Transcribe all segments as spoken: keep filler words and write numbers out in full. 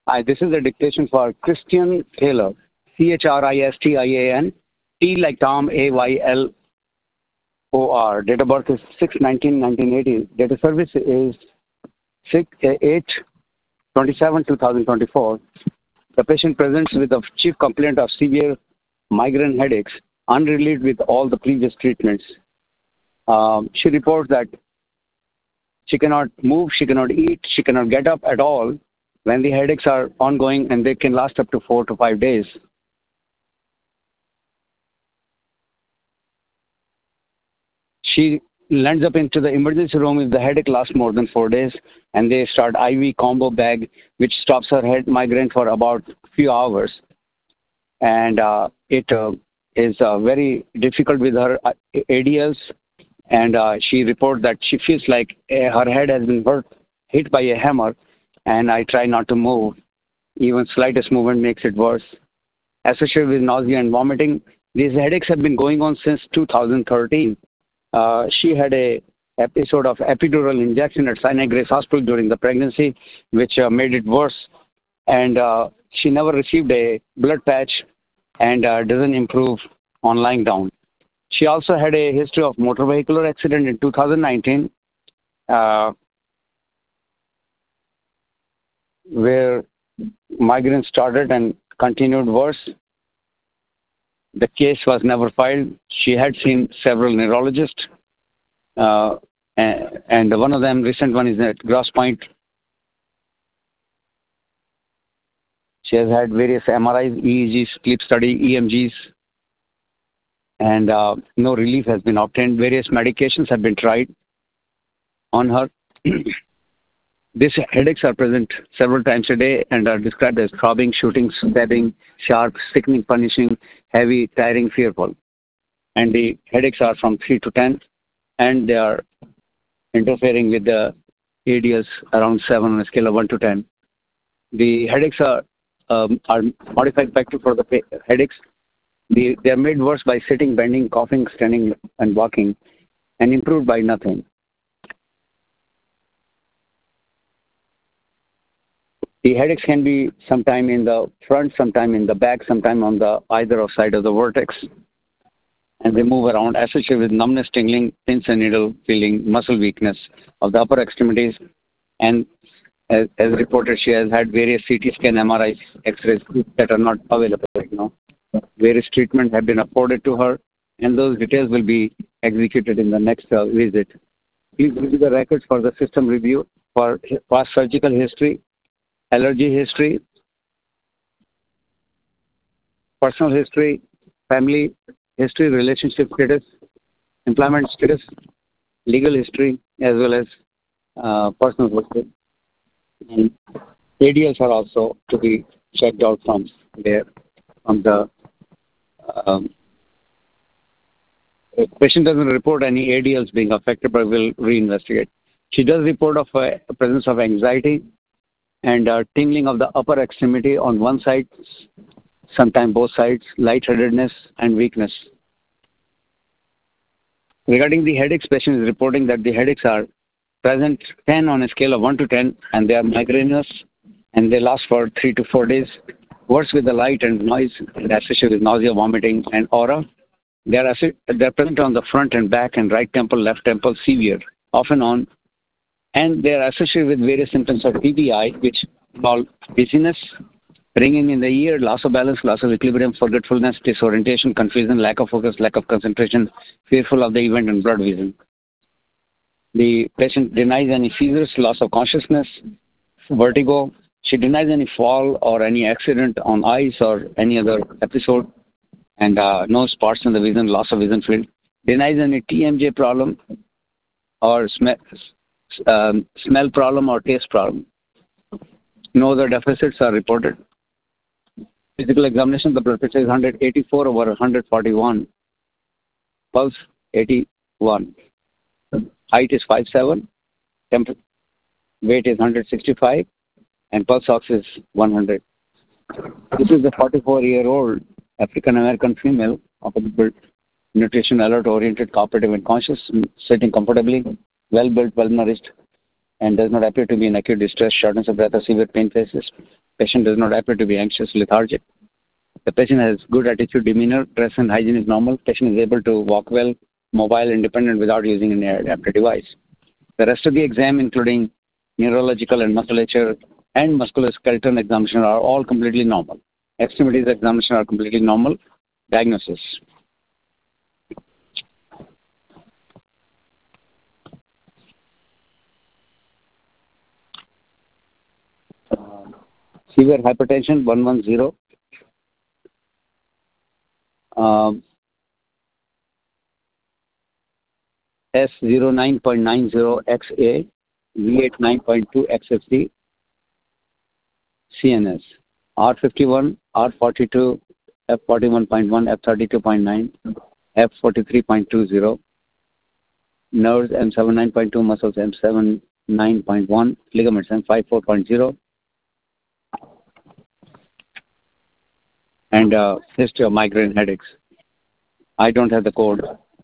I, this is a dictation for Christian Taylor. C H R I S T I A N. T like Tom, A Y L O R. Date of birth is six nineteen nineteen eighty. Date of service is eight twenty-seven two thousand twenty-four. The patient presents with a chief complaint of severe migraine headaches, unrelieved with all the previous treatments. Um, she reports that she cannot move, she cannot eat, she cannot get up at all when the headaches are ongoing, and they can last up to four to five days. She lands up into the emergency room if the headache lasts more than four days, and they start I V combo bag, which stops her head migraine for about a few hours. And uh, it uh, is uh, very difficult with her A D Ls, and uh, she reports that she feels like uh, her head has been hurt, hit by a hammer, and I try not to move. Even slightest movement makes it worse. Associated with nausea and vomiting, these headaches have been going on since two thousand thirteen. Uh, she had a episode of epidural injection at Sinai Grace Hospital during the pregnancy, which uh, made it worse. And uh, she never received a blood patch and uh, doesn't improve on lying down. She also had a history of motor vehicular accident in two thousand nineteen, uh, where migraine started and continued worse. The case was never filed. She had seen several neurologists, uh, and, and one of them, recent one, is at Grosse Pointe. She has had various M R Is, E E Gs, sleep study, E M Gs, and uh, no relief has been obtained. Various medications have been tried on her. These headaches are present several times a day and are described as throbbing, shooting, stabbing, sharp, sickening, punishing, heavy, tiring, fearful. And the headaches are from three to ten, and they are interfering with the A D Ls around seven on a scale of one to ten. The headaches are, um, are modified factor for the headaches. The, they are made worse by sitting, bending, coughing, standing, and walking, and improved by nothing. The headaches can be sometime in the front, sometime in the back, sometime on the either side of the vertex, and they move around, associated with numbness, tingling, pins and needle feeling, muscle weakness of the upper extremities, and as, as reported, she has had various C T scan, M R Is, X-rays that are not available right now. Various treatments have been afforded to her, and those details will be executed in the next uh, visit. Please review the records for the system review for past surgical history, allergy history, personal history, family history, relationship status, employment status, legal history, as well as uh, personal history. And A D Ls are also to be checked out from there. From the um, if patient doesn't report any A D Ls being affected, but will reinvestigate. She does report of a presence of anxiety and uh, tingling of the upper extremity on one side, sometimes both sides, lightheadedness and weakness. Regarding the headaches, patient is reporting that the headaches are present ten on a scale of one to ten, and they are migrainous, and they last for three to four days. Worse with the light and noise, and associated with nausea, vomiting, and aura. They are, they are present on the front and back and right temple, left temple, severe, off and on. And they are associated with various symptoms of T B I, which involve dizziness, ringing in the ear, loss of balance, loss of equilibrium, forgetfulness, disorientation, confusion, lack of focus, lack of concentration, fearful of the event, and blurred vision. The patient denies any seizures, loss of consciousness, vertigo. She denies any fall or any accident on ice or any other episode, and uh, no spots in the vision, loss of vision field. Denies any T M J problem or smell. Um, smell problem or taste problem. No other deficits are reported. Physical examination, the blood pressure is one eighty-four over one forty-one. Pulse, eighty-one. Height is five seven. Temp- weight is one sixty-five. And pulse ox is one hundred. This is a forty-four-year-old African-American female of a built, nutrition alert, oriented, cooperative, and conscious, sitting comfortably, well-built, well-nourished, and does not appear to be in acute distress, shortness of breath, or severe pain faces. Patient does not appear to be anxious, lethargic. The patient has good attitude, demeanor, dress and hygiene is normal. Patient is able to walk well, mobile, independent without using an adapted device. The rest of the exam, including neurological and musculature and musculoskeletal examination, are all completely normal. Extremities examination are completely normal. Diagnosis. Uh, severe hypertension, one one zero. Um, S zero nine point nine zero X A, V eighty-nine point two X F C, C N S, R fifty-one, R forty-two, F forty-one point one, F thirty-two point nine, F forty-three point two zero, nerves M seventy-nine point two, muscles M seventy-nine point one, ligaments M fifty-four point zero, and uh, history of migraine headaches. I don't have the code.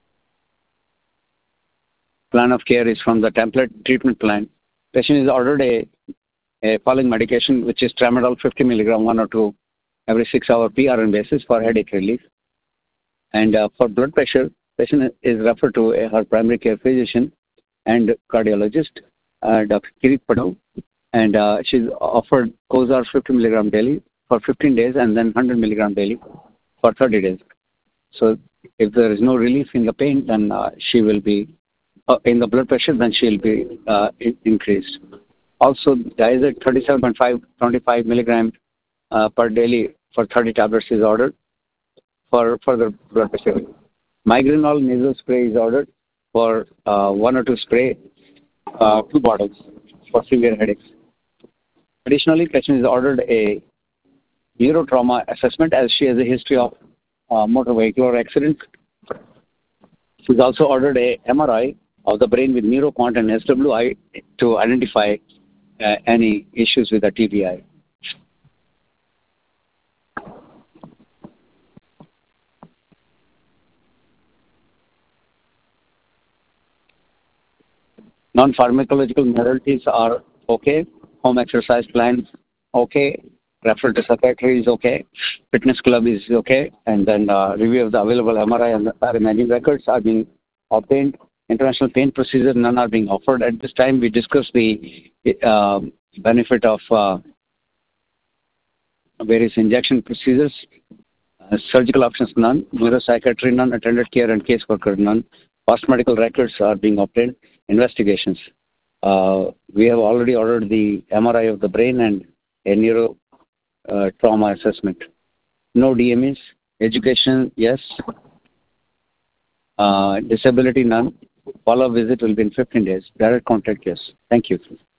Plan of care is from the template treatment plan. Patient is ordered a, a following medication, which is tramadol fifty milligram, one or two every six hour P R N basis for headache relief. And uh, for blood pressure, patient is referred to a, her primary care physician and cardiologist, uh, Doctor Kirit Padal, and uh, she's offered Cozar fifty milligram daily for fifteen days and then one hundred milligram daily for thirty days. So if there is no relief in the pain, then uh, she will be Uh, in the blood pressure, then she'll be uh, in- increased. Also, Diazid thirty-seven point five, twenty-five milligram uh, per daily for thirty tablets is ordered for further blood pressure. Migranol nasal spray is ordered for uh, one or two spray, uh, two bottles for severe headaches. Additionally, patient is ordered a neurotrauma assessment as she has a history of uh, motor vehicular accident. She's also ordered a M R I of the brain with NeuroQuant and S W I to identify uh, any issues with the T B I. Non-pharmacological modalities are okay. Home exercise plans okay. Referral to psychiatry is okay. Fitness club is okay. And then uh, review of the available M R I and the imaging records are being obtained. International pain procedures, none are being offered. At this time, we discuss the uh, benefit of uh, various injection procedures. Uh, surgical options, none. Neuropsychiatry, none. Attended care and caseworker, none. Past medical records are being obtained. Investigations. Uh, we have already ordered the M R I of the brain and a neuro uh, trauma assessment. No D M Es. Education, yes. Uh, disability, none. Follow-up visit will be in fifteen days. Direct contact, yes. Thank you.